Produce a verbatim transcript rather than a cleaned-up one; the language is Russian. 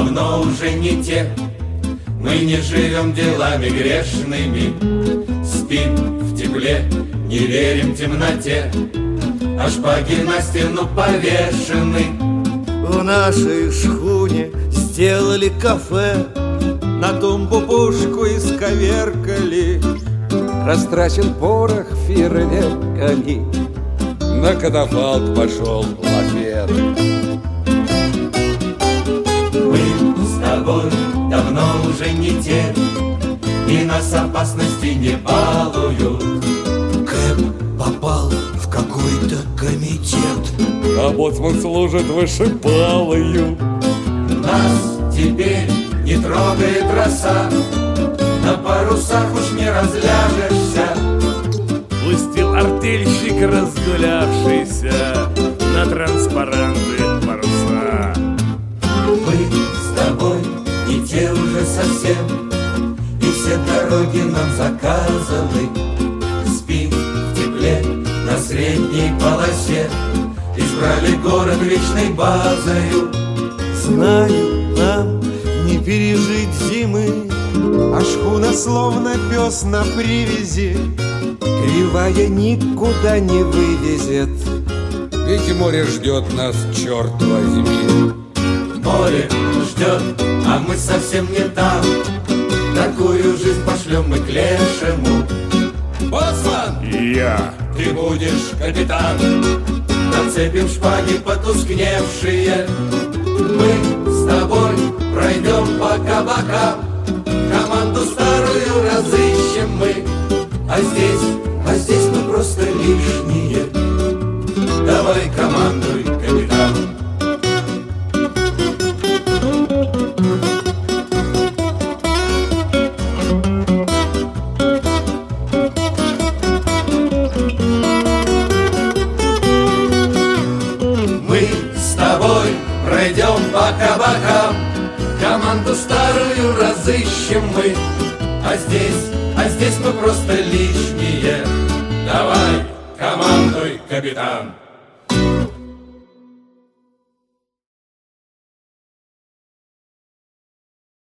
давно уже не те. Мы не живем делами грешными, спим в тепле, не верим темноте, а шпаги на стену повешены. В нашей шхуне сделали кафе, на тумбу пушку исковеркали. Растрачен порох фейерверками, на катафалк пошел лафет. Мы с тобой давно уже не те, и нас опасности не балуют. Кэп попал в какой-то комитет, А боцман служит вышибалою. Нас теперь не трогает роса, на парусах уж не разляжешься. Пустил артельщик, разгулявшийся, на транспаранты паруса. Мы с тобой не те уже совсем, и все дороги нам заказаны. Спим в тепле на средней полосе, избрали город вечной базою. знаю, нам не пережить зимы, А шхуна словно пес на привязи, кривая никуда не вывезет. Ведь море ждет нас, черт возьми. Море ждет, а мы совсем не там. Такую жизнь пошлем мы к лешему. Боцман, И я. ты будешь капитан. Нацепим шпаги потускневшие, мы с тобой пройдем по кабакам. Команду старую разыщем мы, а здесь, а здесь мы просто лишние. Давай командуй, капитан. Мы с тобой пройдем по кабакам, команду старую разыщем мы, а здесь, а здесь мы просто лишние. Давай, командуй, капитан.